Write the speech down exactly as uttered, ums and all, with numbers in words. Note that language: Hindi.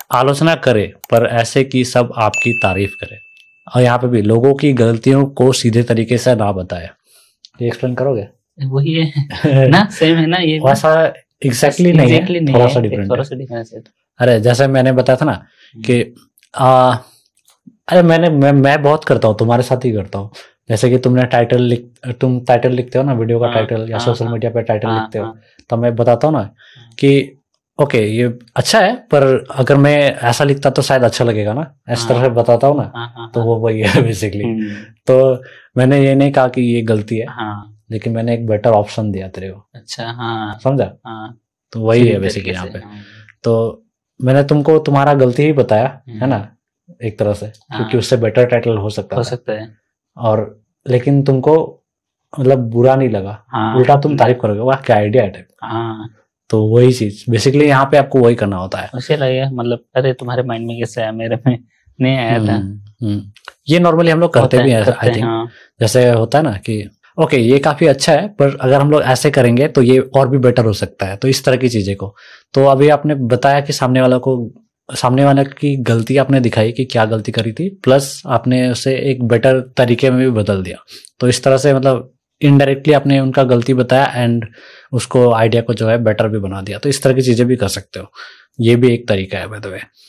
आलोचना करे पर ऐसे कि सब आपकी तारीफ करे। और यहाँ पे भी लोगों की गलतियों को सीधे तरीके से ना बताए। ये एक्सप्लेन करोगे? वही है ना, सेम है ना ये। वैसा एग्जैक्टली नहीं है, थोड़ा सा डिफरेंट थोड़ा सा डिफरेंस है। अरे जैसे मैंने बताया था ना कि आ, अरे मैंने मैं मैं बहुत करता हूँ, तुम्हारे साथ ही करता हूँ। जैसे कि तुमने टाइटल लिख तुम टाइटल लिखते हो ना, वीडियो का हाँ, टाइटल या हाँ, सोशल हाँ, मीडिया पे टाइटल हाँ, लिखते हो, हाँ, तो मैं बताता हूँ ना कि ओके ये अच्छा है, पर अगर मैं ऐसा लिखता तो शायद अच्छा लगेगा ना, इस तरह से बताता हूँ ना। हाँ, हाँ, तो वो वही है बेसिकली। हम्म, तो मैंने ये नहीं कहा कि ये गलती है, हाँ, लेकिन मैंने एक बेटर ऑप्शन दिया तेरे को। अच्छा, हाँ, समझा? हाँ, तो वही सीधे है बेसिकली तरीके यहाँ से, पे। हाँ, तो मैंने तुमको तुम्हारा गलती ही बताया है ना, हम्म, एक तरह से, क्योंकि हाँ, उससे बेटर टाइटल हो सकता हो था। सकता है, और लेकिन तुमको मतलब बुरा नहीं लगा, हाँ, उल्टा तुम तारीफ करोगे, वाह क्या आइडिया है। हाँ, तो वही चीज बेसिकली यहाँ पे आपको वही करना होता है। उसे लगेगा मतलब अरे तुम्हारे माइंड में कैसे आया, मेरे में नहीं आया था। हम्म हम्म ये नॉर्मली हम लोग करते होता भी है, हैं करते आई हैं, थिंक। हाँ, जैसे होता है ना कि ओके ये काफी अच्छा है, पर अगर हम लोग ऐसे करेंगे तो ये और भी बेटर हो सकता है, तो इस तरह की चीजें को। तो अभी आपने बताया कि सामने वाला को सामने वाले की गलती आपने दिखाई कि क्या गलती करी थी, प्लस आपने उसे एक बेटर तरीके में भी बदल दिया। तो इस तरह से मतलब इनडायरेक्टली आपने उनका गलती बताया एंड उसको आइडिया को जो है बेटर भी बना दिया। तो इस तरह की चीजें भी कर सकते हो, ये भी एक तरीका है बाय द वे।